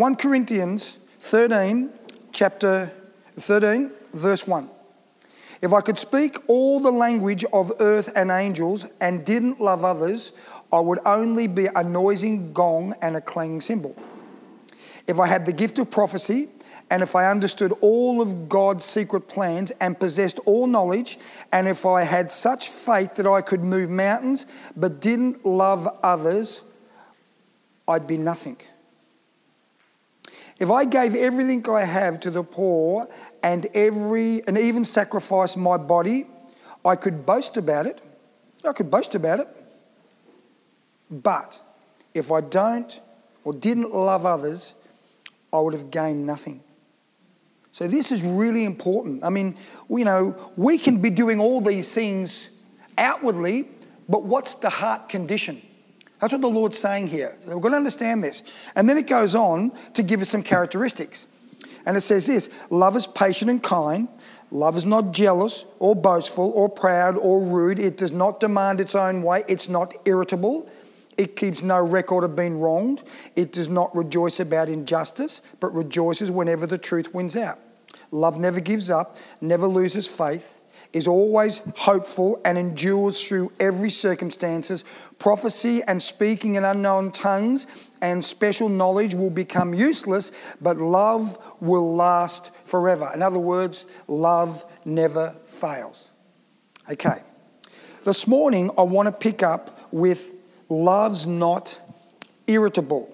1 Corinthians 13, chapter 13, verse 1. If I could speak all the language of earth and angels and didn't love others, I would only be a noisy gong and a clanging cymbal. If I had the gift of prophecy, and if I understood all of God's secret plans and possessed all knowledge, and if I had such faith that I could move mountains but didn't love others, I'd be nothing. If I gave everything I have to the poor and even sacrificed my body, I could boast about it. But if I don't or didn't love others, I would have gained nothing. So this is really important. I mean, we can be doing all these things outwardly, but what's the heart condition? That's what the Lord's saying here. So we've got to understand this. And then it goes on to give us some characteristics. And it says this: love is patient and kind. Love is not jealous or boastful or proud or rude. It does not demand its own way. It's not irritable. It keeps no record of being wronged. It does not rejoice about injustice, but rejoices whenever the truth wins out. Love never gives up, never loses faith, is always hopeful and endures through every circumstances. Prophecy and speaking in unknown tongues and special knowledge will become useless, but love will last forever. In other words, love never fails. Okay. This morning I want to pick up with love's not irritable,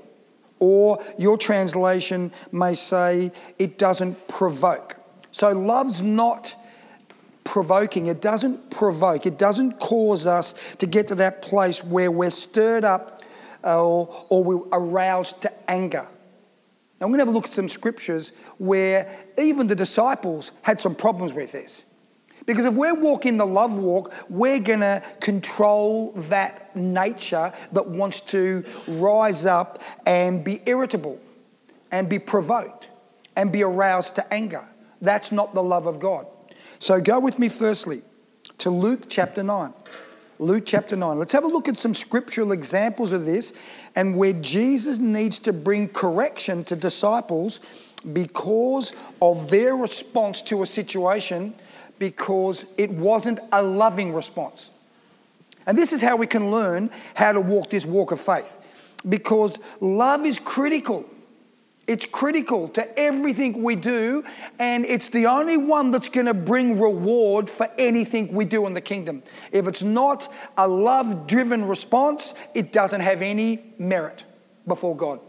or your translation may say it doesn't provoke. So love's not provoking. It doesn't provoke. It doesn't cause us to get to that place where we're stirred up or we're aroused to anger. Now, I'm going to have a look at some scriptures where even the disciples had some problems with this. Because if we're walking the love walk, we're going to control that nature that wants to rise up and be irritable and be provoked and be aroused to anger. That's not the love of God. So go with me firstly to Luke chapter 9. Luke chapter 9. Let's have a look at some scriptural examples of this and where Jesus needs to bring correction to disciples because of their response to a situation, because it wasn't a loving response. And this is how we can learn how to walk this walk of faith. Because love is critical. It's critical to everything we do, and it's the only one that's going to bring reward for anything we do in the kingdom. If it's not a love-driven response, it doesn't have any merit before God.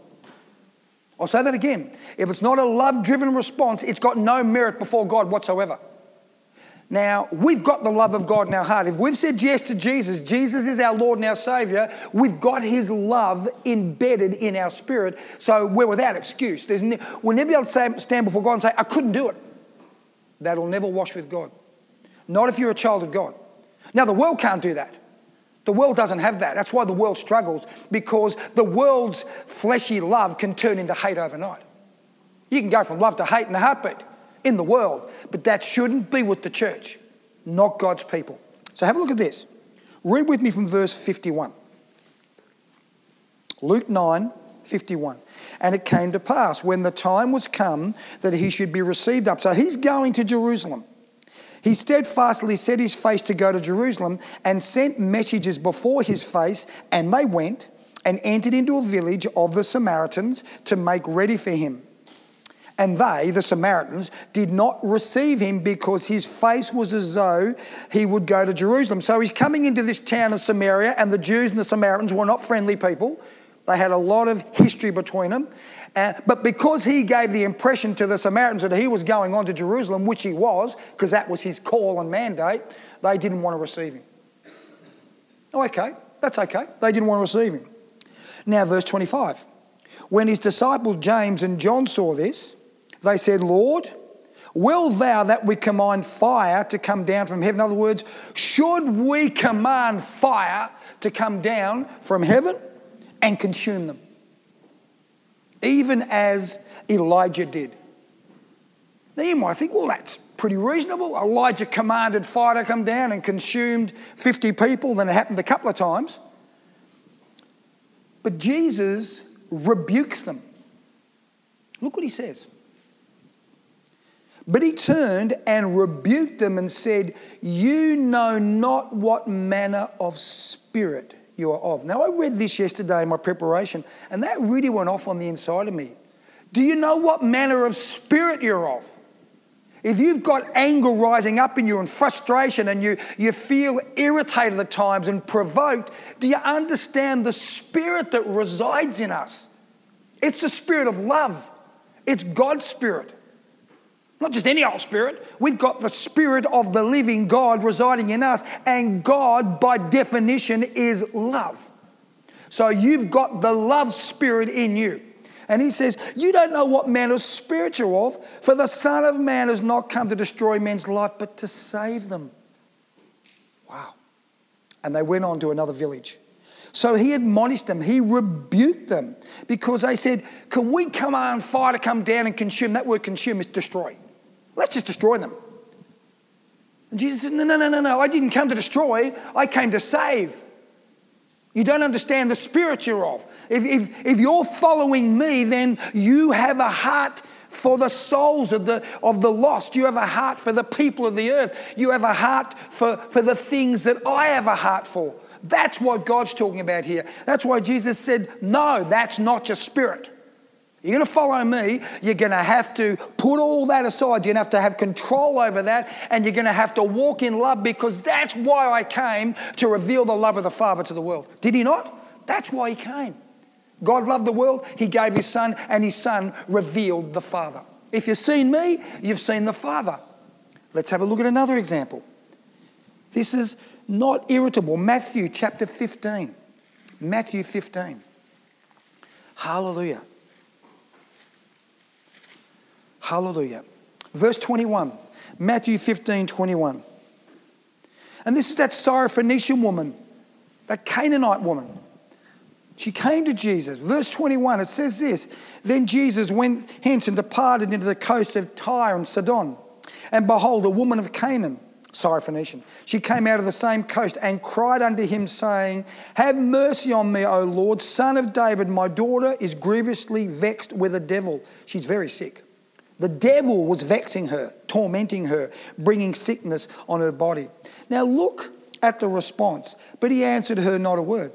I'll say that again. If it's not a love-driven response, it's got no merit before God whatsoever. Now, we've got the love of God in our heart. If we've said yes to Jesus, Jesus is our Lord and our Saviour, we've got His love embedded in our spirit, so we're without excuse. We'll never be able to stand before God and say, I couldn't do it. That'll never wash with God. Not if you're a child of God. Now, the world can't do that. The world doesn't have that. That's why the world struggles, because the world's fleshy love can turn into hate overnight. You can go from love to hate in a heartbeat in the world, but that shouldn't be with the church, not God's people. So have a look at this. Read with me from verse 51. Luke 9, 51. And it came to pass when the time was come that he should be received up. So he's going to Jerusalem. He steadfastly set his face to go to Jerusalem and sent messages before his face, and they went and entered into a village of the Samaritans to make ready for him. And they, the Samaritans, did not receive him because his face was as though he would go to Jerusalem. So he's coming into this town of Samaria, and the Jews and the Samaritans were not friendly people. They had a lot of history between them. But because he gave the impression to the Samaritans that he was going on to Jerusalem, which he was, because that was his call and mandate, they didn't want to receive him. Oh, okay, that's okay. They didn't want to receive him. Now, verse 25. When his disciples James and John saw this, they said, Lord, will thou that we command fire to come down from heaven? In other words, should we command fire to come down from heaven and consume them? Even as Elijah did. Now you might think, well, that's pretty reasonable. Elijah commanded fire to come down and consumed 50 people. Then it happened a couple of times. But Jesus rebukes them. Look what he says. But he turned and rebuked them and said, you know not what manner of spirit you are of. Now, I read this yesterday in my preparation, and that really went off on the inside of me. Do you know what manner of spirit you're of? If you've got anger rising up in you and frustration and you feel irritated at times and provoked, do you understand the spirit that resides in us? It's the spirit of love. It's God's spirit. Not just any old spirit. We've got the spirit of the living God residing in us, and God, by definition, is love. So you've got the love spirit in you. And he says, you don't know what manner of spirit you're of, for the Son of Man has not come to destroy men's life, but to save them. Wow. And they went on to another village. So he admonished them, he rebuked them, because they said, can we command fire to come down and consume? That word consume is destroy. Let's just destroy them. And Jesus said, no, I didn't come to destroy, I came to save. You don't understand the spirit you're of. If you're following me, then you have a heart for the souls of the lost. You have a heart for the people of the earth. You have a heart for the things that I have a heart for. That's what God's talking about here. That's why Jesus said, no, that's not your spirit. You're going to follow me, you're going to have to put all that aside. You're going to have control over that, and you're going to have to walk in love, because that's why I came, to reveal the love of the Father to the world. Did he not? That's why he came. God loved the world, he gave his Son, and his Son revealed the Father. If you've seen me, you've seen the Father. Let's have a look at another example. This is not irritable. Matthew chapter 15. Matthew 15. Hallelujah. Hallelujah. Verse 21. Matthew 15, 21. And this is that Syrophoenician woman, that Canaanite woman. She came to Jesus. Verse 21, it says this. Then Jesus went hence and departed into the coast of Tyre and Sidon. And behold, a woman of Canaan, Syrophoenician, she came out of the same coast and cried unto him, saying, have mercy on me, O Lord, Son of David. My daughter is grievously vexed with a devil. She's very sick. The devil was vexing her, tormenting her, bringing sickness on her body. Now look at the response. But he answered her not a word.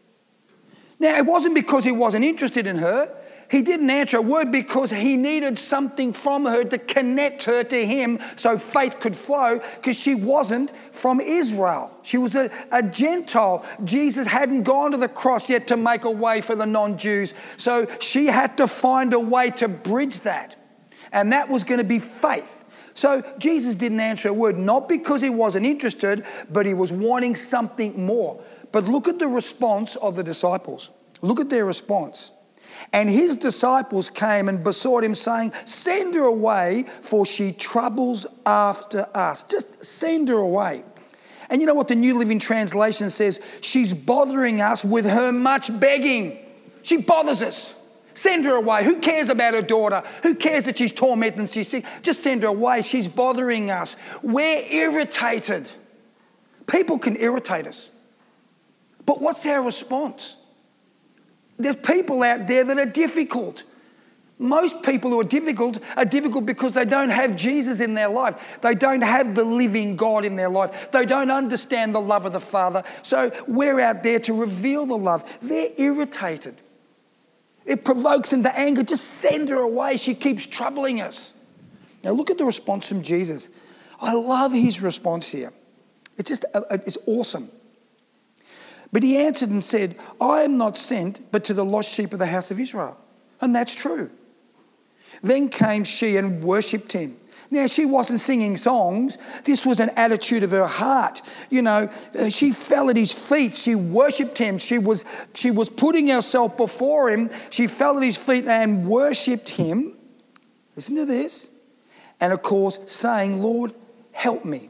Now it wasn't because he wasn't interested in her. He didn't answer a word because he needed something from her to connect her to him so faith could flow, because she wasn't from Israel. She was a Gentile. Jesus hadn't gone to the cross yet to make a way for the non-Jews. So she had to find a way to bridge that. And that was going to be faith. So Jesus didn't answer a word, not because he wasn't interested, but he was wanting something more. But look at the response of the disciples. Look at their response. And his disciples came and besought him, saying, send her away, for she troubles after us. Just send her away. And you know what the New Living Translation says? She's bothering us with her much begging. She bothers us. Send her away. Who cares about her daughter? Who cares that she's tormented and she's sick? Just send her away. She's bothering us. We're irritated. People can irritate us. But what's our response? There's people out there that are difficult. Most people who are difficult because they don't have Jesus in their life. They don't have the living God in their life. They don't understand the love of the Father. So we're out there to reveal the love. They're irritated. It provokes them to anger. Just send her away. She keeps troubling us. Now look at the response from Jesus. I love his response here. It's awesome. But he answered and said, I am not sent but to the lost sheep of the house of Israel. And that's true. Then came she and worshipped him. Now, she wasn't singing songs. This was an attitude of her heart. You know, she fell at his feet. She worshipped him. She was putting herself before him. She fell at his feet and worshipped him. Listen to this. And of course, saying, Lord, help me.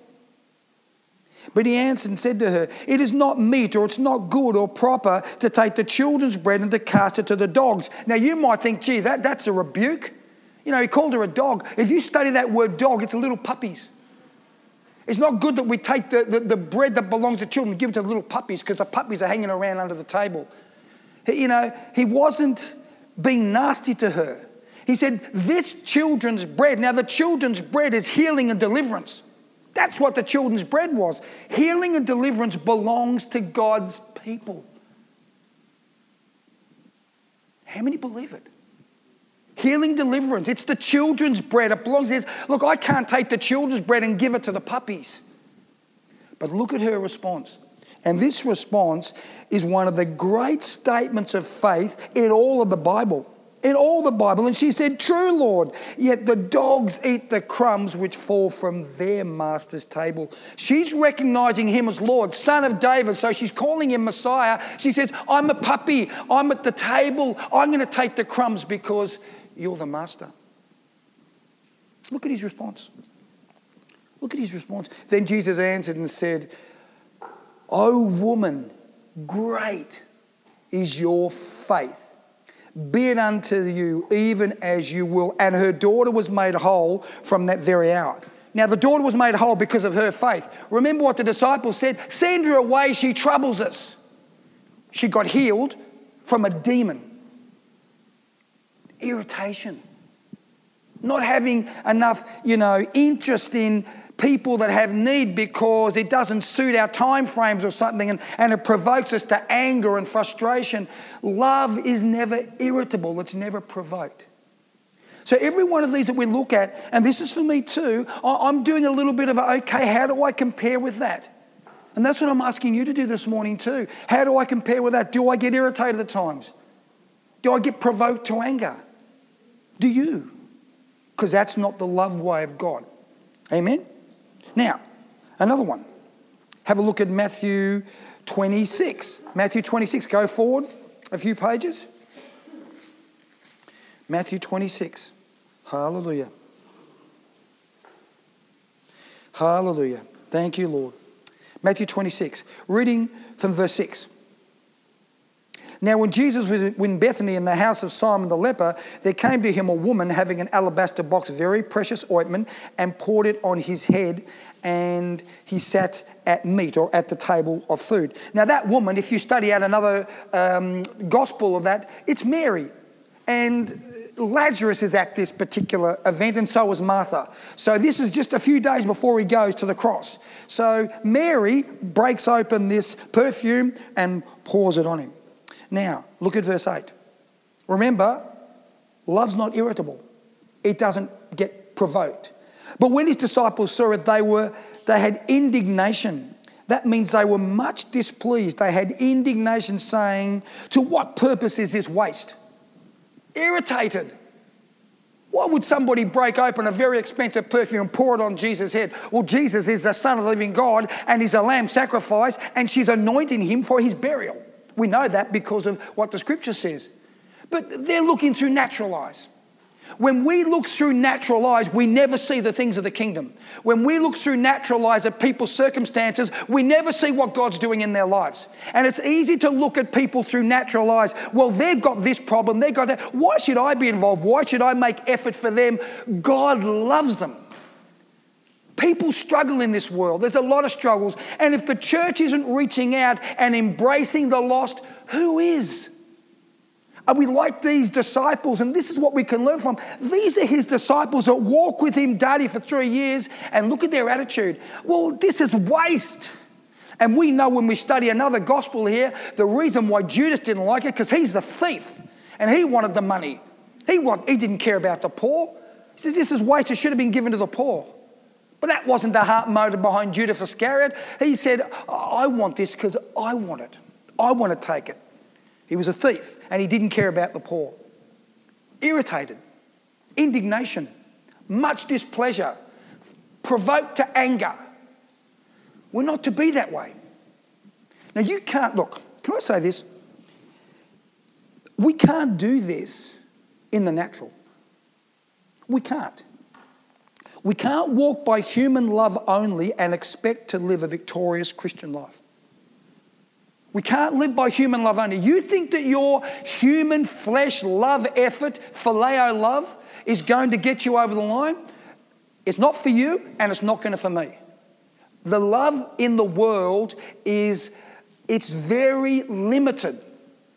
But he answered and said to her, it is not meet, or it's not good or proper to take the children's bread and to cast it to the dogs. Now, you might think, gee, that's a rebuke. You know, he called her a dog. If you study that word dog, it's little puppies. It's not good that we take the bread that belongs to children and give it to the little puppies, because the puppies are hanging around under the table. You know, he wasn't being nasty to her. He said, this children's bread. Now, the children's bread is healing and deliverance. That's what the children's bread was. Healing and deliverance belongs to God's people. How many believe it? Healing, deliverance. It's the children's bread. It belongs to this. Look, I can't take the children's bread and give it to the puppies. But look at her response. And this response is one of the great statements of faith in all of the Bible. In all the Bible. And she said, true, Lord, yet the dogs eat the crumbs which fall from their master's table. She's recognizing him as Lord, Son of David. So she's calling him Messiah. She says, I'm a puppy. I'm at the table. I'm going to take the crumbs because you're the master. Look at his response. Look at his response. Then Jesus answered and said, O woman, great is your faith. Be it unto you even as you will. And her daughter was made whole from that very hour. Now, the daughter was made whole because of her faith. Remember what the disciples said? Send her away, she troubles us. She got healed from a demon. Irritation. Not having enough, interest in people that have need because it doesn't suit our time frames or something, and it provokes us to anger and frustration. Love is never irritable. It's never provoked. So every one of these that we look at, and this is for me too, I'm doing a little bit of how do I compare with that? And that's what I'm asking you to do this morning too. How do I compare with that? Do I get irritated at times? Do I get provoked to anger? Do you? Because that's not the love way of God. Amen? Now, another one. Have a look at Matthew 26. Matthew 26. Go forward a few pages. Matthew 26. Hallelujah. Hallelujah. Thank you, Lord. Matthew 26. Reading from verse 6. Now, when Jesus was in Bethany in the house of Simon the leper, there came to him a woman having an alabaster box, very precious ointment, and poured it on his head, and he sat at meat or at the table of food. Now, that woman, if you study out another gospel of that, it's Mary. And Lazarus is at this particular event, and so is Martha. So this is just a few days before he goes to the cross. So Mary breaks open this perfume and pours it on him. Now, look at verse 8. Remember, love's not irritable. It doesn't get provoked. But when his disciples saw it, they had indignation. That means they were much displeased. They had indignation, saying, to what purpose is this waste? Irritated. Why would somebody break open a very expensive perfume and pour it on Jesus' head? Well, Jesus is the Son of the living God and he's a lamb sacrifice, and she's anointing him for his burial. We know that because of what the scripture says. But they're looking through natural eyes. When we look through natural eyes, we never see the things of the kingdom. When we look through natural eyes at people's circumstances, we never see what God's doing in their lives. And it's easy to look at people through natural eyes. Well, they've got this problem, they've got that. Why should I be involved? Why should I make effort for them? God loves them. People struggle in this world. There's a lot of struggles. And if the church isn't reaching out and embracing the lost, who is? Are we like these disciples? And this is what we can learn from. These are his disciples that walk with him daily for 3 years, and look at their attitude. Well, this is waste. And we know when we study another gospel here, the reason why Judas didn't like it, because he's the thief and he wanted the money. He didn't care about the poor. He says this is waste. It should have been given to the poor. But that wasn't the heart motive behind Judas Iscariot. He said, I want this because I want it. I want to take it. He was a thief and he didn't care about the poor. Irritated, indignation, much displeasure, provoked to anger. We're not to be that way. Now you can't, look, can I say this? We can't do this in the natural. We can't. We can't walk by human love only and expect to live a victorious Christian life. We can't live by human love only. You think that your human flesh love effort, phileo love, is going to get you over the line? It's not for you and it's not going to for me. The love in the world it's very limited.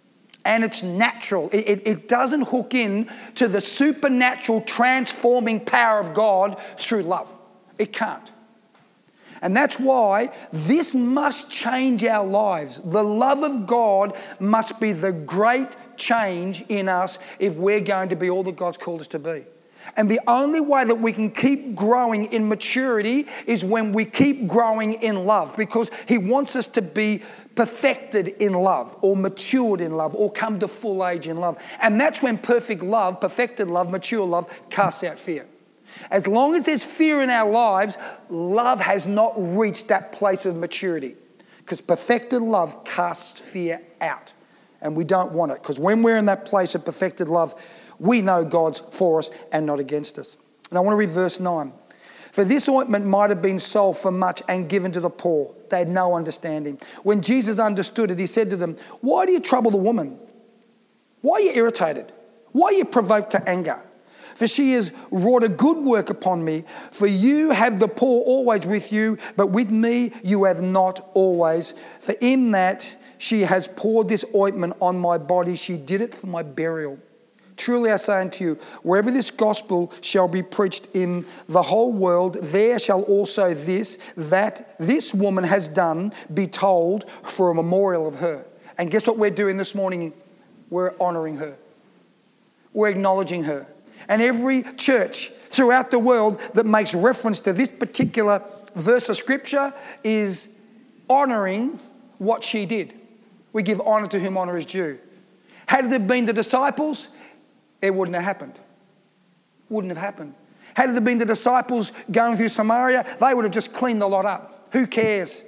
and it's natural. It doesn't hook in to the supernatural transforming power of God through love. It can't. And that's why this must change our lives. The love of God must be the great change in us if we're going to be all that God's called us to be. And the only way that we can keep growing in maturity is when we keep growing in love, because He wants us to be perfected in love or matured in love or come to full age in love. And that's when perfect love, perfected love, mature love casts out fear. As long as there's fear in our lives, love has not reached that place of maturity, because perfected love casts fear out. And we don't want it, because when we're in that place of perfected love, we know God's for us and not against us. And I want to read verse 9. For this ointment might have been sold for much and given to the poor. They had no understanding. When Jesus understood it, He said to them, why do you trouble the woman? Why are you irritated? Why are you provoked to anger? For she has wrought a good work upon me. For you have the poor always with you, but with me you have not always. For in that she has poured this ointment on my body, she did it for my burial. Truly I say unto you, wherever this gospel shall be preached in the whole world, there shall also that this woman has done be told for a memorial of her. And guess what we're doing this morning? We're honouring her. We're acknowledging her. And every church throughout the world that makes reference to this particular verse of Scripture is honouring what she did. We give honour to whom honour is due. Had it been the disciples, it wouldn't have happened. Wouldn't have happened. Had it been the disciples going through Samaria, they would have just cleaned the lot up. Who cares?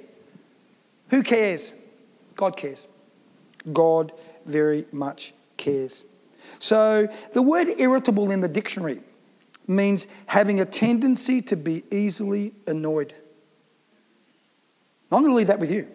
Who cares? God cares. God very much cares. So the word irritable in the dictionary means having a tendency to be easily annoyed. I'm going to leave that with you.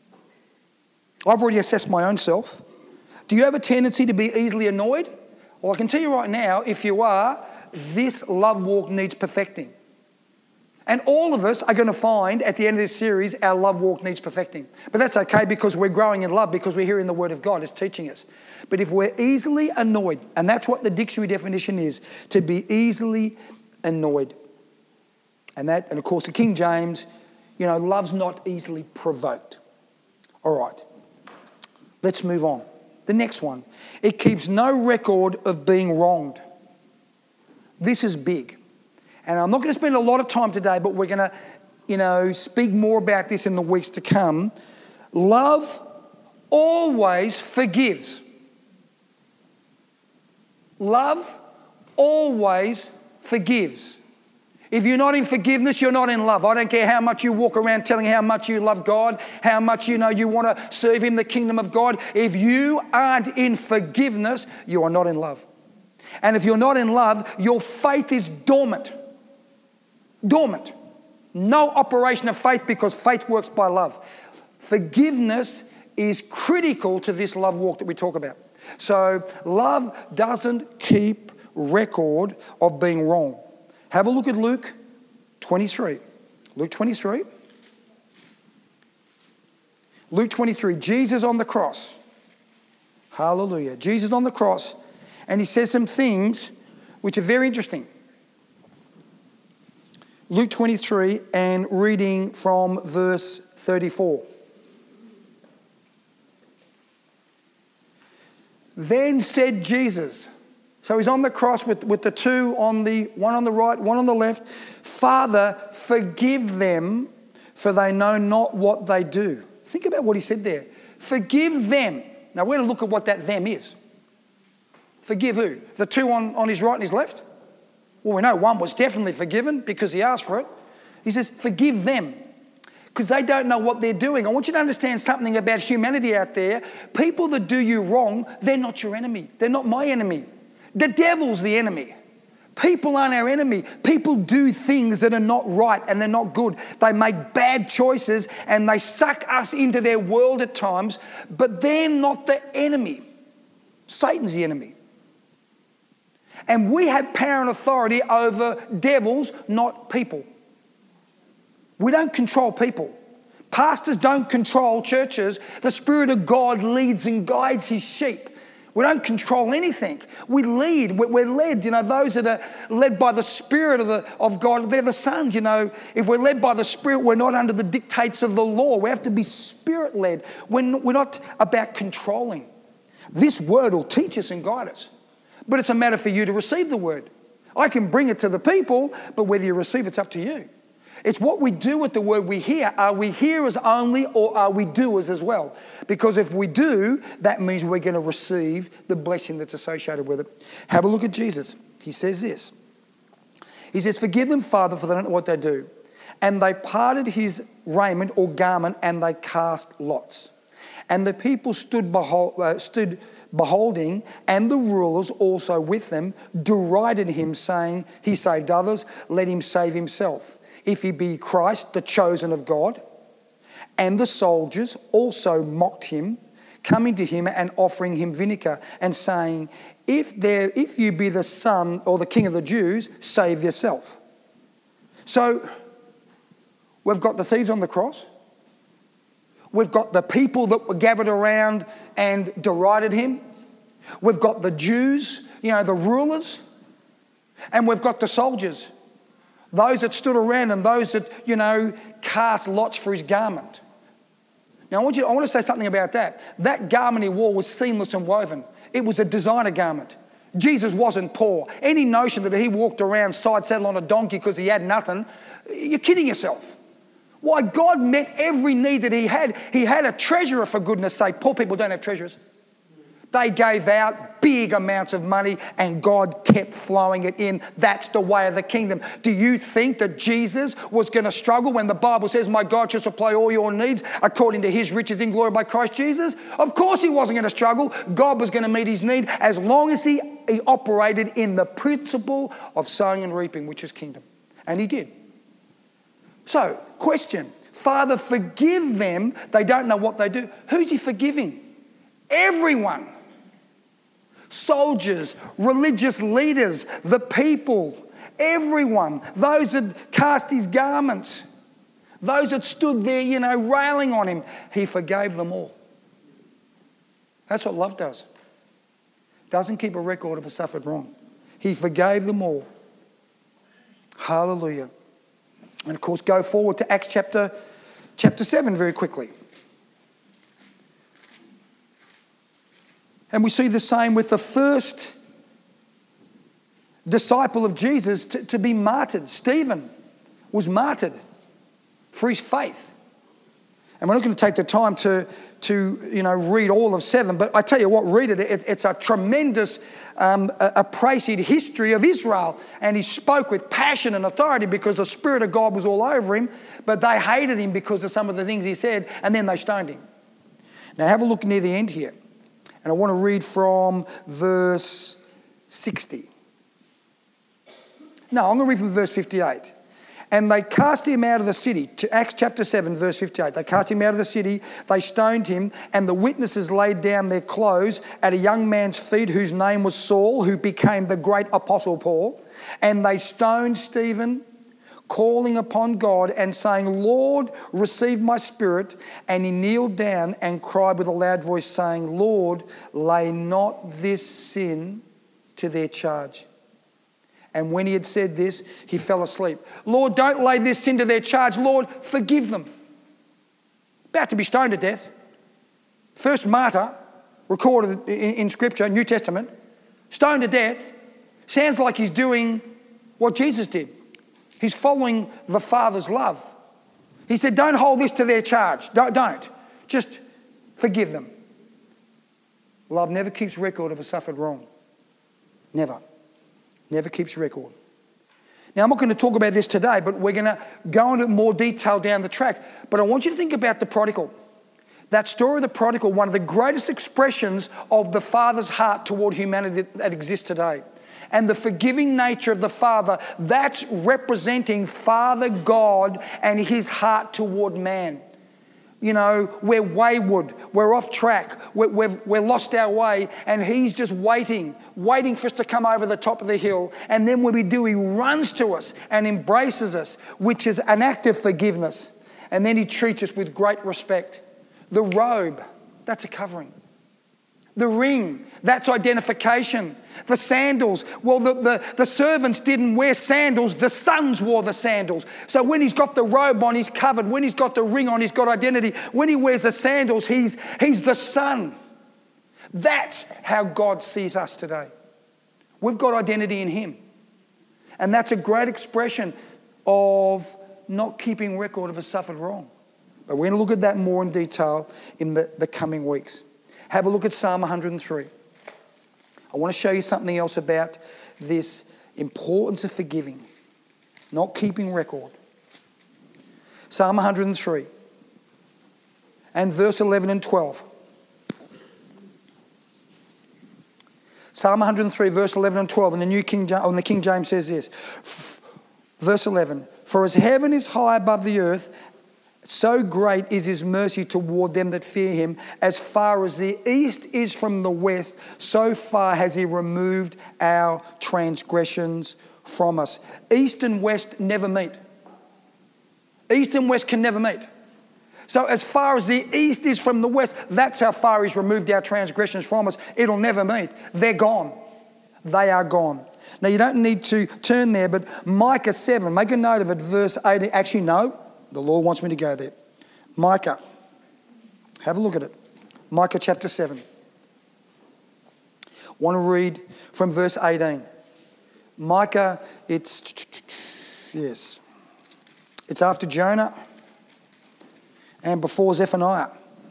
I've already assessed my own self. Do you have a tendency to be easily annoyed? Well, I can tell you right now, if you are, this love walk needs perfecting. And all of us are going to find at the end of this series, our love walk needs perfecting. But that's okay, because we're growing in love, because we're hearing the word of God. It's teaching us. But if we're easily annoyed, and that's what the dictionary definition is, to be easily annoyed. And of course, the King James, love's not easily provoked. All right, let's move on. The next one, it keeps no record of being wronged. This is big. And I'm not going to spend a lot of time today, but we're going to, speak more about this in the weeks to come. Love always forgives. Love always forgives. If you're not in forgiveness, you're not in love. I don't care how much you walk around telling how much you love God, how much you want to serve Him, the kingdom of God. If you aren't in forgiveness, you are not in love. And if you're not in love, your faith is dormant. Dormant. No operation of faith, because faith works by love. Forgiveness is critical to this love walk that we talk about. So love doesn't keep record of being wrong. Have a look at Luke 23. Luke 23. Luke 23. Jesus on the cross. Hallelujah. Jesus on the cross. And He says some things which are very interesting. Luke 23, and reading from verse 34. Then said Jesus. So He's on the cross with the two on one on the right, one on the left. Father, forgive them, for they know not what they do. Think about what He said there. Forgive them. Now we're going to look at what that them is. Forgive who? The two on His right and His left? Well, we know one was definitely forgiven because he asked for it. He says, forgive them, because they don't know what they're doing. I want you to understand something about humanity out there. People that do you wrong, they're not your enemy. They're not my enemy. The devil's the enemy. People aren't our enemy. People do things that are not right and they're not good. They make bad choices and they suck us into their world at times, but they're not the enemy. Satan's the enemy. And we have power and authority over devils, not people. We don't control people. Pastors don't control churches. The Spirit of God leads and guides His sheep. We don't control anything. We lead. We're led. Those that are led by the Spirit of God, they're the sons. If we're led by the Spirit, we're not under the dictates of the law. We have to be Spirit-led. We're not about controlling. This word will teach us and guide us. But it's a matter for you to receive the word. I can bring it to the people, but whether you receive it's up to you. It's what we do with the word we hear. Are we hearers only, or are we doers as well? Because if we do, that means we're going to receive the blessing that's associated with it. Have a look at Jesus. He says this. He says, "Forgive them, Father, for they don't know what they do." And they parted his raiment or garment, and they cast lots. And the people stood beholding, and the rulers also with them derided him, saying, "He saved others, let him save himself, if he be Christ, the chosen of God." And the soldiers also mocked him, coming to him and offering him vinegar, and saying, if you be the Son or the King of the Jews, save yourself. So we've got the thieves on the cross. We've got the people that were gathered around and derided him. We've got the Jews, the rulers. And we've got the soldiers. Those that stood around and those that, cast lots for his garment. Now, I want to say something about that. That garment he wore was seamless and woven. It was a designer garment. Jesus wasn't poor. Any notion that he walked around side saddle on a donkey because he had nothing, you're kidding yourself. Why, God met every need that he had. He had a treasurer, for goodness sake. Poor people don't have treasurers. They gave out big amounts of money and God kept flowing it in. That's the way of the kingdom. Do you think that Jesus was going to struggle when the Bible says, "My God shall supply all your needs according to his riches in glory by Christ Jesus"? Of course he wasn't going to struggle. God was going to meet his need as long as he operated in the principle of sowing and reaping, which is kingdom. And he did. So, question. Father, forgive them. They don't know what they do. Who's he forgiving? Everyone. Soldiers, religious leaders, the people, everyone. Those that cast his garments, those that stood there, railing on him. He forgave them all. That's what love does. Doesn't keep a record of a suffered wrong. He forgave them all. Hallelujah. And of course, go forward to Acts chapter 7 very quickly. And we see the same with the first disciple of Jesus to be martyred. Stephen was martyred for his faith. And we're not going to take the time to read all of 7, but I tell you what, read it. It's a tremendous appraised history of Israel. And he spoke with passion and authority because the Spirit of God was all over him, but they hated him because of some of the things he said, and then they stoned him. Now have a look near the end here. And I want to read from verse 60. No, I'm going to read from verse 58. And they cast him out of the city. To Acts chapter 7, verse 58. They cast him out of the city. They stoned him. And the witnesses laid down their clothes at a young man's feet whose name was Saul, who became the great apostle Paul. And they stoned Stephen, calling upon God and saying, "Lord, receive my spirit." And he kneeled down and cried with a loud voice, saying, "Lord, lay not this sin to their charge." And when he had said this, he fell asleep. Lord, don't lay this sin to their charge. Lord, forgive them. About to be stoned to death. First martyr recorded in Scripture, New Testament. Stoned to death. Sounds like he's doing what Jesus did. He's following the Father's love. He said, don't hold this to their charge. Don't. Just forgive them. Love never keeps record of a suffered wrong. Never. Never keeps record. Now, I'm not going to talk about this today, but we're going to go into more detail down the track. But I want you to think about the prodigal. That story of the prodigal, one of the greatest expressions of the Father's heart toward humanity that exists today. And the forgiving nature of the Father, that's representing Father God and his heart toward man. We're wayward, we're off track, we're lost our way, and he's just waiting for us to come over the top of the hill. And then when we do, he runs to us and embraces us, which is an act of forgiveness. And then he treats us with great respect. The robe, that's a covering. The ring, that's identification. The sandals, well, the servants didn't wear sandals, the sons wore the sandals. So when he's got the robe on, he's covered. When he's got the ring on, he's got identity. When he wears the sandals, he's the son. That's how God sees us today. We've got identity in him. And that's a great expression of not keeping record of a suffered wrong. But we're going to look at that more in detail in the coming weeks. Have a look at Psalm 103. I want to show you something else about this importance of forgiving, not keeping record. Psalm 103 and verse 11 and 12. Psalm 103, verse 11 and 12, and the King James says this. Verse 11, for as heaven is high above the earth, so great is his mercy toward them that fear him. As far as the east is from the west, so far has he removed our transgressions from us. East and west never meet. East and west can never meet. So as far as the east is from the west, that's how far he's removed our transgressions from us. It'll never meet. They're gone. They are gone. Now you don't need to turn there, but Micah 7, make a note of it, verse 18. Actually, no. The Lord wants me to go there. Micah. Have a look at it. Micah chapter 7. Want to read from verse 18. Micah, it's after Jonah and before Zephaniah.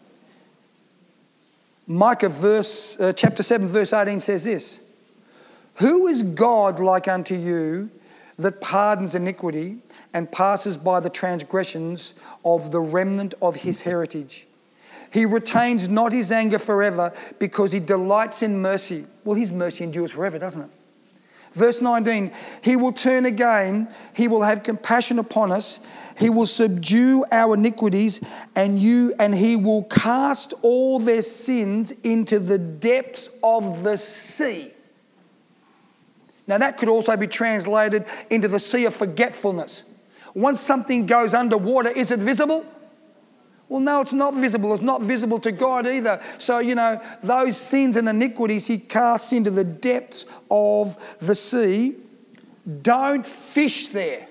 Micah chapter 7 verse 18 says this. Who is God like unto you that pardons iniquity and passes by the transgressions of the remnant of his heritage? He retains not his anger forever because he delights in mercy. Well, his mercy endures forever, doesn't it? Verse 19, he will turn again, he will have compassion upon us, he will subdue our iniquities, and he will cast all their sins into the depths of the sea. Now that could also be translated into the sea of forgetfulness. Once something goes underwater, is it visible? Well, no, it's not visible. It's not visible to God either. So, those sins and iniquities he casts into the depths of the sea. Don't fish there.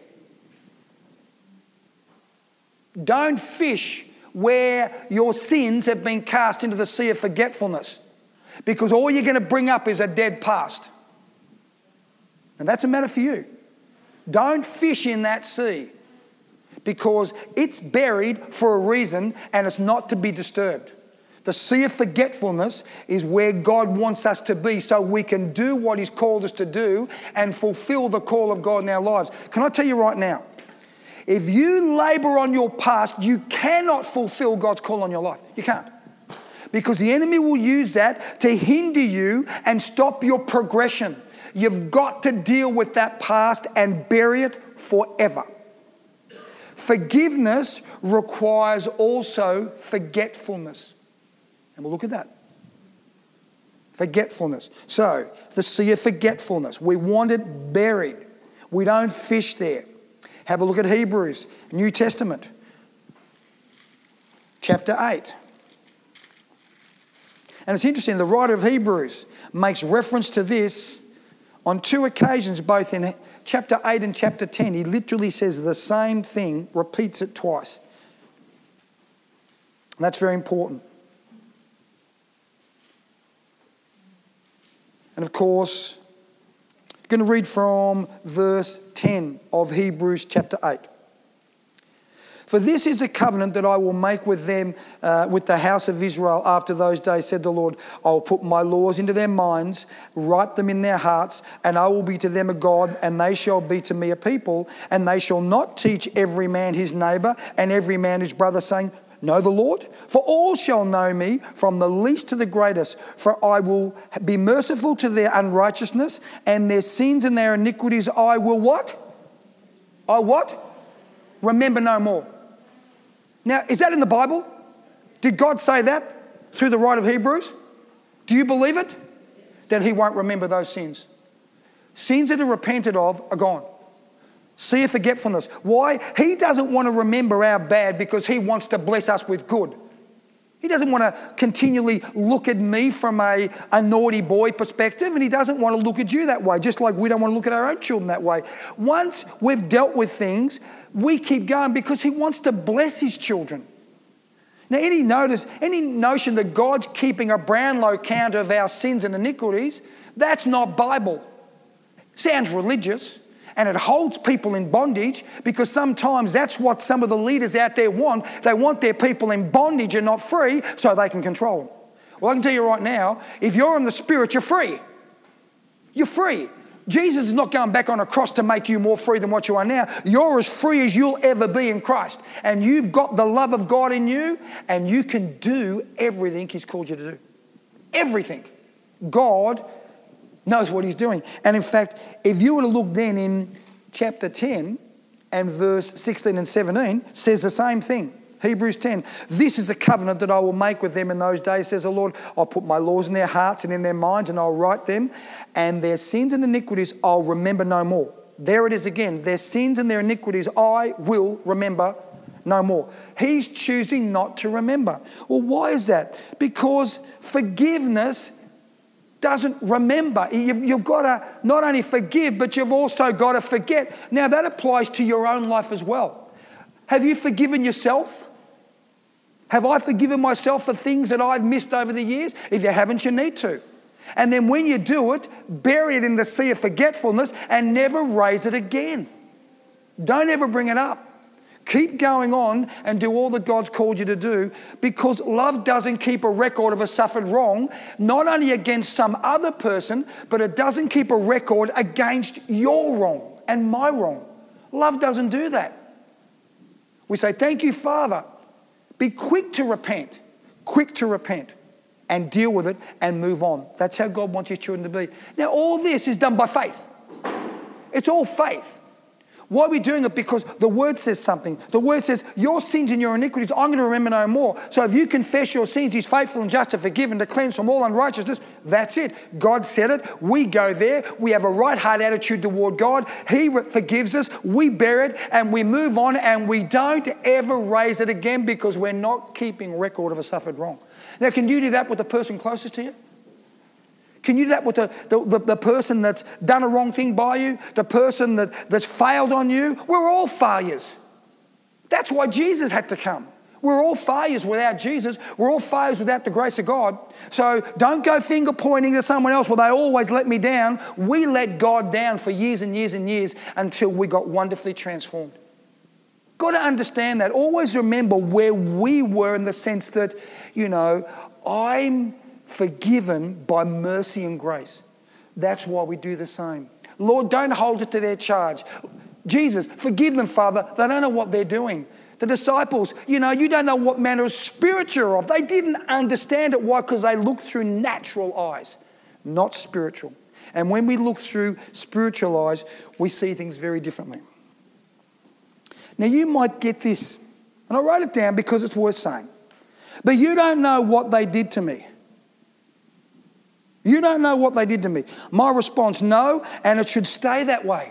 Don't fish where your sins have been cast into the sea of forgetfulness, because all you're going to bring up is a dead past. And that's a matter for you. Don't fish in that sea, because it's buried for a reason and it's not to be disturbed. The sea of forgetfulness is where God wants us to be so we can do what he's called us to do and fulfill the call of God in our lives. Can I tell you right now, if you labour on your past, you cannot fulfill God's call on your life. You can't. Because the enemy will use that to hinder you and stop your progression. You've got to deal with that past and bury it forever. Forgiveness requires also forgetfulness. And we'll look at that. Forgetfulness. So, the sea of forgetfulness. We want it buried. We don't fish there. Have a look at Hebrews, New Testament, chapter 8. And it's interesting, the writer of Hebrews makes reference to this on two occasions, both in chapter 8 and chapter 10. He literally says the same thing, repeats it twice. And that's very important. And of course, I'm going to read from verse 10 of Hebrews chapter 8. For this is a covenant that I will make with them, with the house of Israel after those days, said the Lord. I will put my laws into their minds, write them in their hearts, and I will be to them a God, and they shall be to me a people. And they shall not teach every man his neighbour and every man his brother, saying, know the Lord? For all shall know me, from the least to the greatest. For I will be merciful to their unrighteousness, and their sins and their iniquities I will what? I what? Remember no more. Now, is that in the Bible? Did God say that through the writer of Hebrews? Do you believe it? That he won't remember those sins. Sins that are repented of are gone. Sea of forgetfulness. Why? He doesn't want to remember our bad because he wants to bless us with good. He doesn't want to continually look at me from a naughty boy perspective, and he doesn't want to look at you that way, just like we don't want to look at our own children that way. Once we've dealt with things, we keep going because he wants to bless his children. Now, any notion that God's keeping a Brownlow count of our sins and iniquities, that's not Bible. Sounds religious, and it holds people in bondage because sometimes that's what some of the leaders out there want. They want their people in bondage and not free so they can control them. Well, I can tell you right now, if you're in the Spirit, you're free. You're free. Jesus is not going back on a cross to make you more free than what you are now. You're as free as you'll ever be in Christ. And you've got the love of God in you, and you can do everything he's called you to do. Everything. God knows what he's doing. And in fact, if you were to look then in chapter 10 and verse 16 and 17, says the same thing. Hebrews 10, this is a covenant that I will make with them in those days, says the Lord. I'll put my laws in their hearts and in their minds, and I'll write them, and their sins and iniquities I'll remember no more. There it is again. Their sins and their iniquities I will remember no more. He's choosing not to remember. Well, why is that? Because forgiveness doesn't remember. You've got to not only forgive, but you've also got to forget. Now, that applies to your own life as well. Have you forgiven yourself? Have I forgiven myself for things that I've missed over the years? If you haven't, you need to. And then when you do it, bury it in the sea of forgetfulness and never raise it again. Don't ever bring it up. Keep going on and do all that God's called you to do, because love doesn't keep a record of a suffered wrong, not only against some other person, but it doesn't keep a record against your wrong and my wrong. Love doesn't do that. We say, thank you, Father. Be quick to repent, and deal with it and move on. That's how God wants his children to be. Now, all this is done by faith. It's all faith. Why are we doing it? Because the word says something. The word says, your sins and your iniquities, I'm going to remember no more. So if you confess your sins, he's faithful and just to forgive and to cleanse from all unrighteousness. That's it. God said it. We go there. We have a right heart attitude toward God. He forgives us. We bear it and we move on, and we don't ever raise it again because we're not keeping record of a suffered wrong. Now, can you do that with the person closest to you? Can you do that with the person that's done a wrong thing by you? The person that's failed on you? We're all failures. That's why Jesus had to come. We're all failures without Jesus. We're all failures without the grace of God. So don't go finger pointing to someone else. Well, they always let me down. We let God down for years and years and years until we got wonderfully transformed. Got to understand that. Always remember where we were, in the sense that, I'm forgiven by mercy and grace. That's why we do the same. Lord, don't hold it to their charge. Jesus, forgive them, Father. They don't know what they're doing. The disciples, you don't know what manner of spirit you're of. They didn't understand it. Why? Because they looked through natural eyes, not spiritual. And when we look through spiritual eyes, we see things very differently. Now, you might get this, and I wrote it down because it's worth saying. But you don't know what they did to me. You don't know what they did to me. My response, no, and it should stay that way.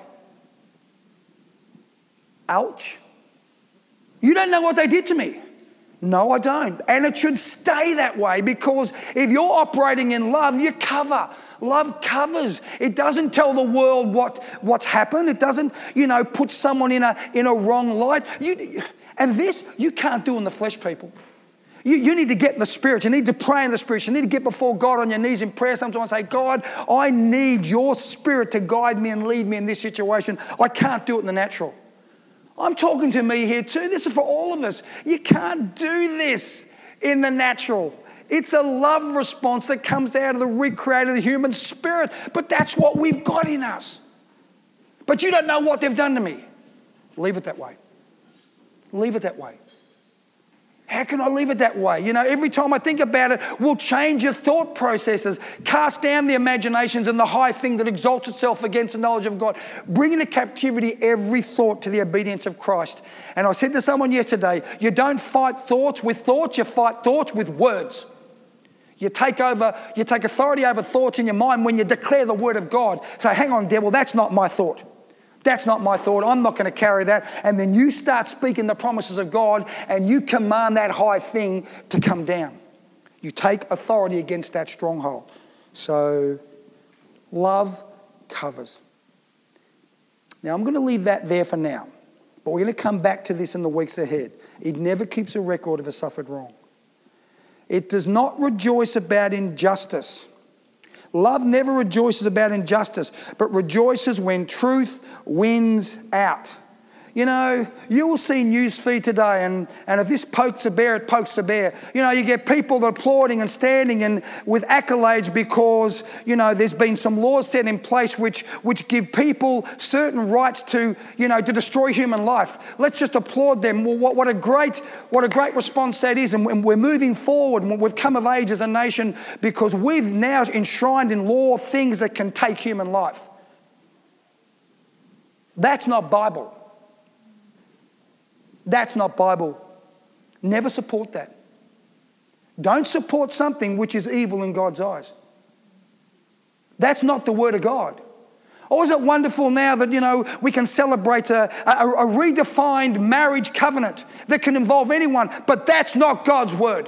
Ouch. You don't know what they did to me. No, I don't. And it should stay that way, because if you're operating in love, you cover. Love covers. It doesn't tell the world what's happened. It doesn't, put someone in a wrong light. And this you can't do in the flesh, people. You need to get in the Spirit. You need to pray in the Spirit. You need to get before God on your knees in prayer sometimes and say, God, I need your Spirit to guide me and lead me in this situation. I can't do it in the natural. I'm talking to me here too. This is for all of us. You can't do this in the natural. It's a love response that comes out of the recreated human spirit. But that's what we've got in us. But you don't know what they've done to me. Leave it that way. Leave it that way. How can I leave it that way? Every time I think about it, we'll change your thought processes. Cast down the imaginations and the high thing that exalts itself against the knowledge of God. Bring into captivity every thought to the obedience of Christ. And I said to someone yesterday, you don't fight thoughts with thoughts, you fight thoughts with words. You take authority over thoughts in your mind when you declare the word of God. Say, hang on, devil, that's not my thought. That's not my thought. I'm not going to carry that. And then you start speaking the promises of God and you command that high thing to come down. You take authority against that stronghold. So love covers. Now I'm going to leave that there for now. But we're going to come back to this in the weeks ahead. It never keeps a record if it suffered wrong. It does not rejoice about injustice. Love never rejoices about injustice, but rejoices when truth wins out. You know, you will see news feed today, and if this pokes a bear, it pokes a bear. You know, you get people applauding and standing and with accolades because, you know, there's been some laws set in place which give people certain rights to, you know, to destroy human life. Let's just applaud them. Well, what a great response that is, and we're moving forward. And we've come of age as a nation because we've now enshrined in law things that can take human life. That's not Bible. That's not Bible. Never support that. Don't support something which is evil in God's eyes. That's not the Word of God. Oh, is it wonderful now that, you know, we can celebrate a redefined marriage covenant that can involve anyone, but that's not God's Word.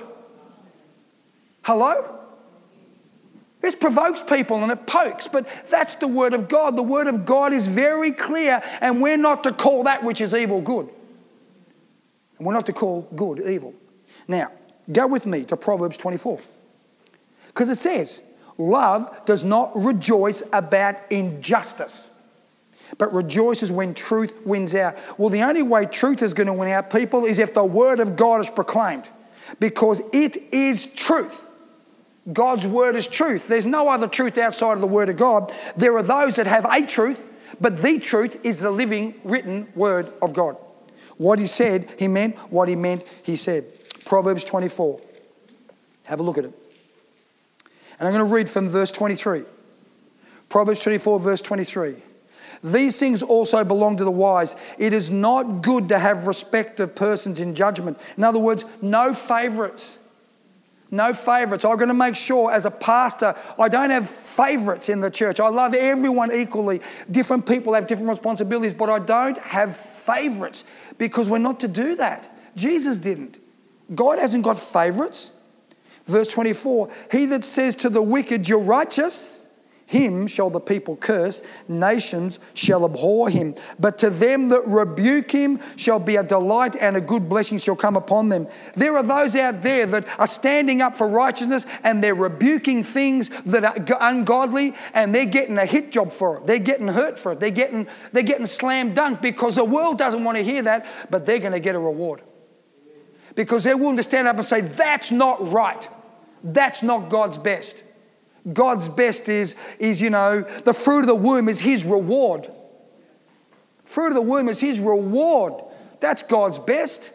Hello? This provokes people and it pokes, but that's the Word of God. The Word of God is very clear, and we're not to call that which is evil good. And we're not to call good evil. Now, go with me to Proverbs 24. Because it says, love does not rejoice about injustice, but rejoices when truth wins out. Well, the only way truth is going to win out, people, is if the Word of God is proclaimed. Because it is truth. God's Word is truth. There's no other truth outside of the Word of God. There are those that have a truth, but the truth is the living, written Word of God. What he said, he meant. What he meant, he said. Proverbs 24. Have a look at it. And I'm going to read from verse 23. Proverbs 24, verse 23. These things also belong to the wise. It is not good to have respect of persons in judgment. In other words, no favourites. No favourites. I'm going to make sure as a pastor, I don't have favourites in the church. I love everyone equally. Different people have different responsibilities, but I don't have favourites because we're not to do that. Jesus didn't. God hasn't got favourites. Verse 24, he that says to the wicked, you're righteous, him shall the people curse, nations shall abhor him. But to them that rebuke him shall be a delight, and a good blessing shall come upon them. There are those out there that are standing up for righteousness and they're rebuking things that are ungodly, and they're getting a hit job for it. They're getting hurt for it. They're getting slam dunked because the world doesn't want to hear that, but they're going to get a reward. Because they're willing to stand up and say, that's not right. That's not God's best. God's best is, you know, the fruit of the womb is his reward. Fruit of the womb is his reward. That's God's best.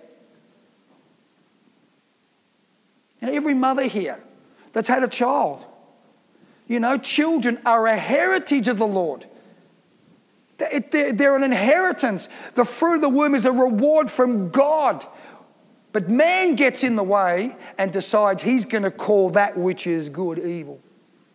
And every mother here that's had a child, you know, children are a heritage of the Lord. They're an inheritance. The fruit of the womb is a reward from God. But man gets in the way and decides he's going to call that which is good evil.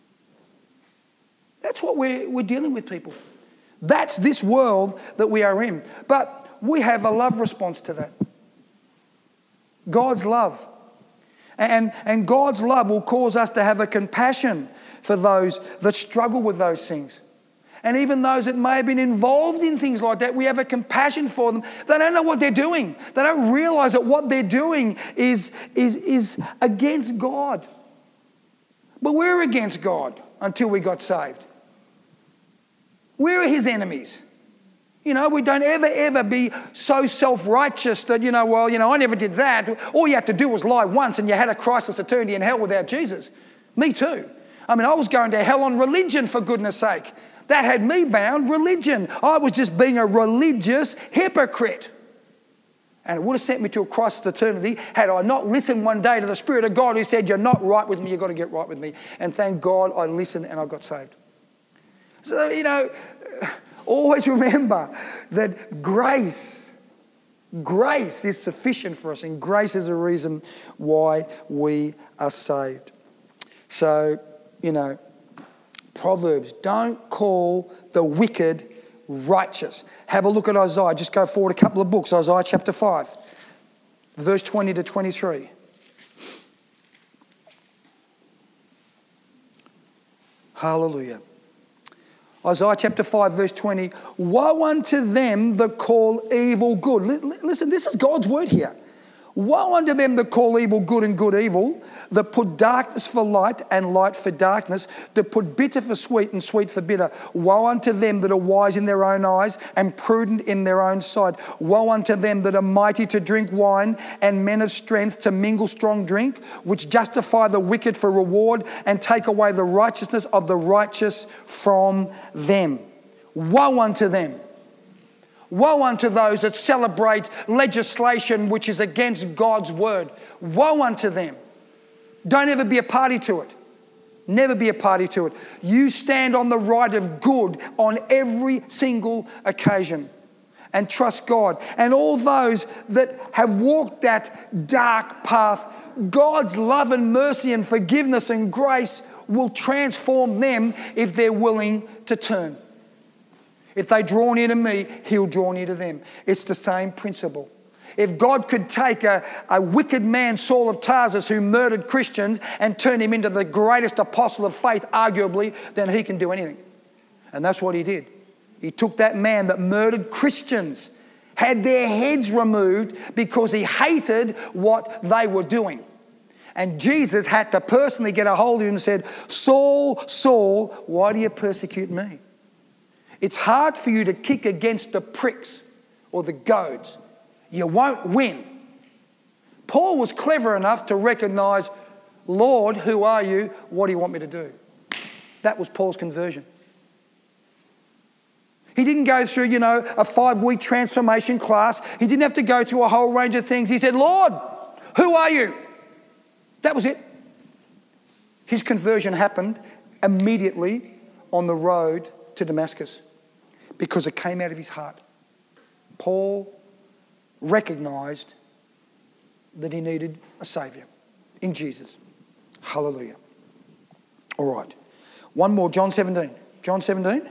That's what we're dealing with, people. That's this world that we are in. But we have a love response to that. God's love. And God's love will cause us to have a compassion for those that struggle with those things. And even those that may have been involved in things like that, we have a compassion for them. They don't know what they're doing. They don't realise that what they're doing is against God. But we're against God until we got saved. We're his enemies. You know, we don't ever be so self-righteous that, I never did that. All you had to do was lie once and you had a Christless eternity in hell without Jesus. Me too. I was going to hell on religion, for goodness sake. That had me bound, religion. I was just being a religious hypocrite. And it would have sent me to a Christless eternity had I not listened one day to the Spirit of God who said, you're not right with me, you've got to get right with me. And thank God I listened and I got saved. So, always remember that grace is sufficient for us, and grace is the reason why we are saved. So, Proverbs, don't call the wicked righteous. Have a look at Isaiah. Just go forward a couple of books. Isaiah chapter 5, verse 20 to 23. Hallelujah. Isaiah chapter 5 verse 20. Woe unto them that call evil good. Listen, this is God's word here. Woe unto them that call evil good and good evil, that put darkness for light and light for darkness, that put bitter for sweet and sweet for bitter. Woe unto them that are wise in their own eyes and prudent in their own sight. Woe unto them that are mighty to drink wine and men of strength to mingle strong drink, which justify the wicked for reward and take away the righteousness of the righteous from them. Woe unto them. Woe unto those that celebrate legislation which is against God's word. Woe unto them. Don't ever be a party to it. Never be a party to it. You stand on the right of good on every single occasion and trust God. And all those that have walked that dark path, God's love and mercy and forgiveness and grace will transform them if they're willing to turn. If they draw near to me, he'll draw near to them. It's the same principle. If God could take a wicked man, Saul of Tarsus, who murdered Christians and turn him into the greatest apostle of faith, arguably, then he can do anything. And that's what he did. He took that man that murdered Christians, had their heads removed because he hated what they were doing. And Jesus had to personally get a hold of him and said, Saul, Saul, why do you persecute me? It's hard for you to kick against the pricks or the goads. You won't win. Paul was clever enough to recognize, Lord, who are you? What do you want me to do? That was Paul's conversion. He didn't go through, a 5-week transformation class. He didn't have to go through a whole range of things. He said, Lord, who are you? That was it. His conversion happened immediately on the road to Damascus because it came out of his heart. Paul recognized that he needed a saviour in Jesus. Hallelujah. All right. One more, John 17. John 17.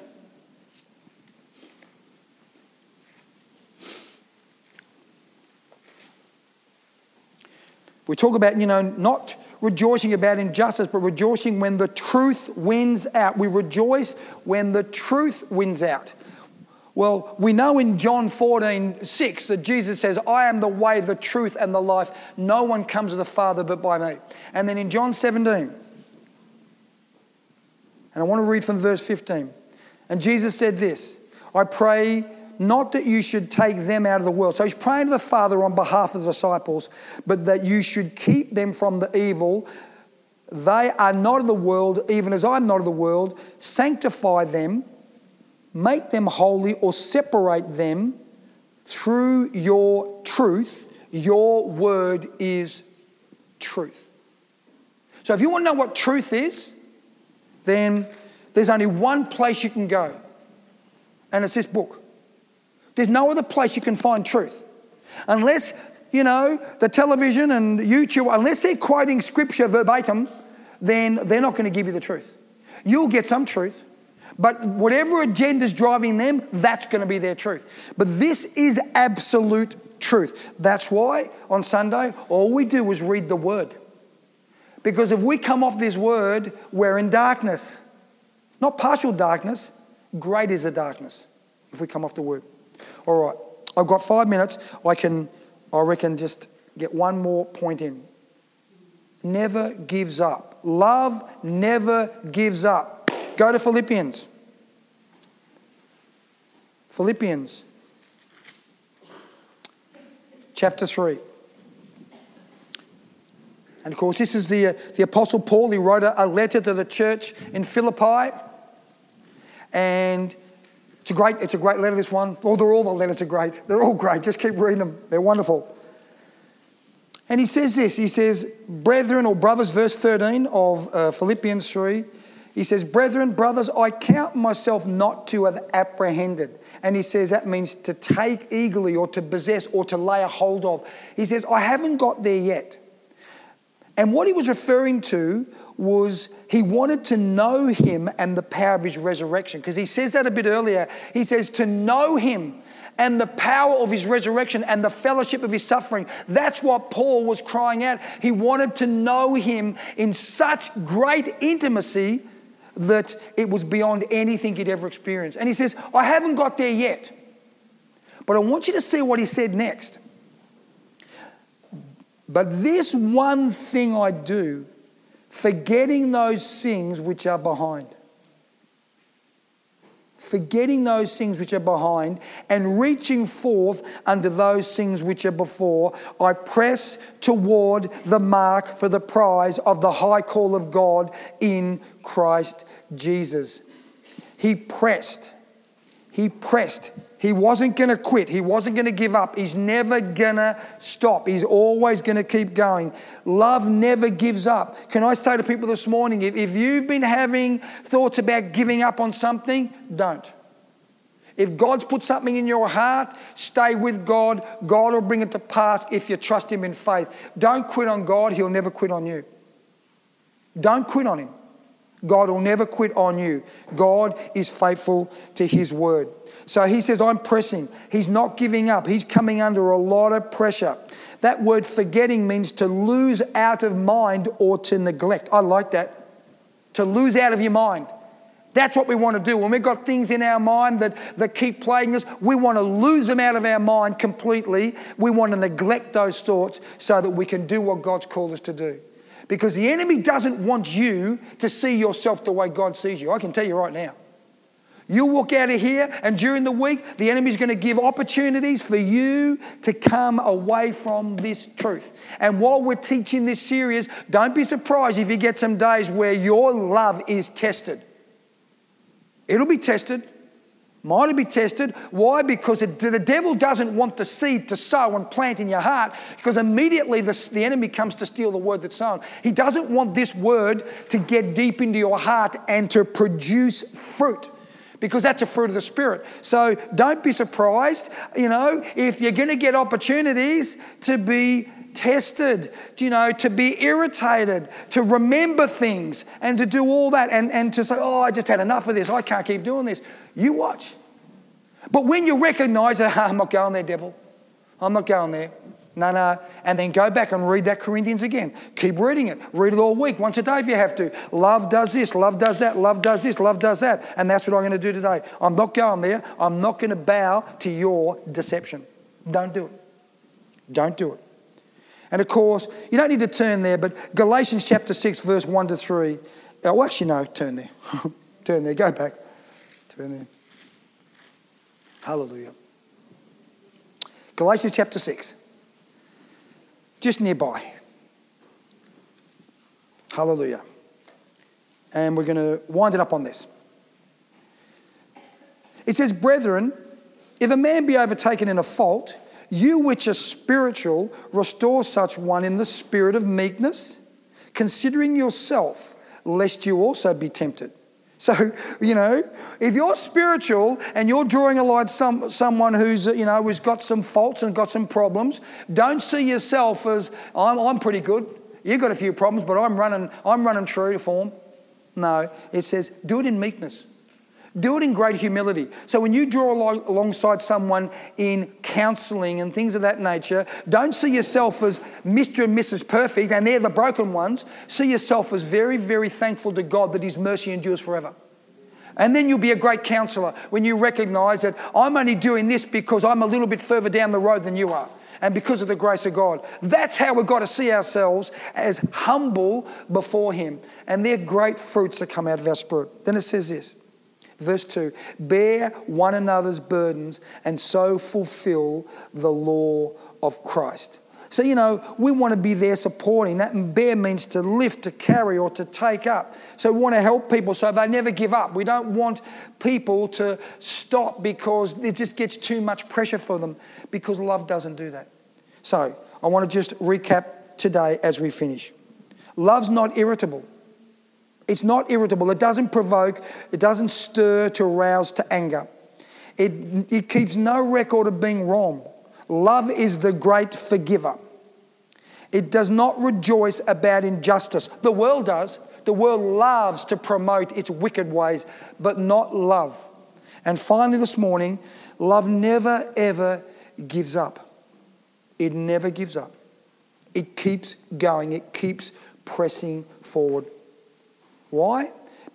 We talk about, not rejoicing about injustice, but rejoicing when the truth wins out. We rejoice when the truth wins out. Well, we know in John 14:6 that Jesus says, I am the way, the truth, and the life. No one comes to the Father but by me. And then in John 17, and I want to read from verse 15. And Jesus said this, I pray not that you should take them out of the world. So he's praying to the Father on behalf of the disciples, but that you should keep them from the evil. They are not of the world, even as I'm not of the world. Sanctify them, make them holy, or separate them through your truth. Your word is truth. So if you want to know what truth is, then there's only one place you can go, and it's this book. There's no other place you can find truth. Unless, the television and YouTube, unless they're quoting scripture verbatim, then they're not going to give you the truth. You'll get some truth, but whatever agenda's driving them, that's going to be their truth. But this is absolute truth. That's why on Sunday, all we do is read the word. Because if we come off this word, we're in darkness. Not partial darkness, great is the darkness if we come off the word. All right, I've got 5 minutes. I reckon just get one more point in. Never gives up. Love never gives up. Go to Philippians. Philippians chapter 3. And of course, this is the Apostle Paul. He wrote a letter to the church in Philippi. And it's a great letter, this one. All the letters are great. They're all great. Just keep reading them. They're wonderful. And he says this. He says, brethren or brothers, verse 13 of Philippians 3. He says, brethren, brothers, I count myself not to have apprehended. And he says that means to take eagerly or to possess or to lay a hold of. He says, I haven't got there yet. And what he was referring to was he wanted to know him and the power of his resurrection. Because he says that a bit earlier. He says to know him and the power of his resurrection and the fellowship of his suffering. That's what Paul was crying out. He wanted to know him in such great intimacy that it was beyond anything he'd ever experienced. And he says, I haven't got there yet. But I want you to see what he said next. But this one thing I do, forgetting those things which are behind. Forgetting those things which are behind and reaching forth unto those things which are before, I press toward the mark for the prize of the high call of God in Christ Jesus. He pressed. He pressed. He wasn't going to quit. He wasn't going to give up. He's never going to stop. He's always going to keep going. Love never gives up. Can I say to people this morning, if you've been having thoughts about giving up on something, don't. If God's put something in your heart, stay with God. God will bring it to pass if you trust Him in faith. Don't quit on God. He'll never quit on you. Don't quit on Him. God will never quit on you. God is faithful to His word. So he says, I'm pressing. He's not giving up. He's coming under a lot of pressure. That word forgetting means to lose out of mind or to neglect. I like that. To lose out of your mind. That's what we want to do. When we've got things in our mind that keep plaguing us, we want to lose them out of our mind completely. We want to neglect those thoughts so that we can do what God's called us to do. Because the enemy doesn't want you to see yourself the way God sees you. I can tell you right now. You walk out of here and during the week, the enemy's going to give opportunities for you to come away from this truth. And while we're teaching this series, don't be surprised if you get some days where your love is tested. It'll be tested. Might be tested. Why? Because the devil doesn't want the seed to sow and plant in your heart, because immediately the enemy comes to steal the word that's sown. He doesn't want this word to get deep into your heart and to produce fruit, because that's a fruit of the Spirit. So don't be surprised, if you're going to get opportunities to be tested, to be irritated, to remember things and to do all that and to say, I just had enough of this. I can't keep doing this. You watch. But when you recognise that, I'm not going there, devil. I'm not going there. No. And then go back and read that Corinthians again. Keep reading it. Read it all week, once a day if you have to. Love does this, love does that, love does this, love does that. And that's what I'm going to do today. I'm not going there. I'm not going to bow to your deception. Don't do it. Don't do it. And of course, you don't need to turn there, but Galatians chapter 6, verse 1 to 3. Oh, actually, no, turn there. Turn there. Go back. Turn there. Hallelujah. Galatians chapter 6. Just nearby. Hallelujah. And we're going to wind it up on this. It says, brethren, if a man be overtaken in a fault, you which are spiritual, restore such one in the spirit of meekness, considering yourself, lest you also be tempted. So, if you're spiritual and you're drawing a line someone who's got some faults and got some problems, don't see yourself as, I'm pretty good. You've got a few problems, but I'm running true to form. No, it says, do it in meekness. Do it in great humility. So when you draw alongside someone in counselling and things of that nature, don't see yourself as Mr. and Mrs. Perfect and they're the broken ones. See yourself as very, very thankful to God that His mercy endures forever. And then you'll be a great counsellor when you recognise that I'm only doing this because I'm a little bit further down the road than you are. And because of the grace of God. That's how we've got to see ourselves, as humble before Him. And they're great fruits that come out of our spirit. Then it says this. Verse 2, bear one another's burdens and so fulfill the law of Christ. So, we want to be there supporting that. And bear means to lift, to carry, or to take up. So we want to help people so they never give up. We don't want people to stop because it just gets too much pressure for them, because love doesn't do that. So I want to just recap today as we finish. Love's not irritable. It's not irritable. It doesn't provoke. It doesn't stir to arouse to anger. It keeps no record of being wrong. Love is the great forgiver. It does not rejoice about injustice. The world does. The world loves to promote its wicked ways, but not love. And finally this morning, love never ever gives up. It never gives up. It keeps going. It keeps pressing forward. Why?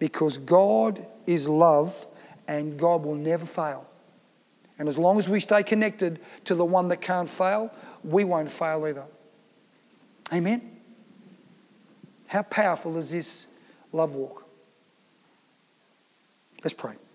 because God is love and God will never fail. And as long as we stay connected to the one that can't fail, we won't fail either. Amen? How powerful is this love walk? Let's pray.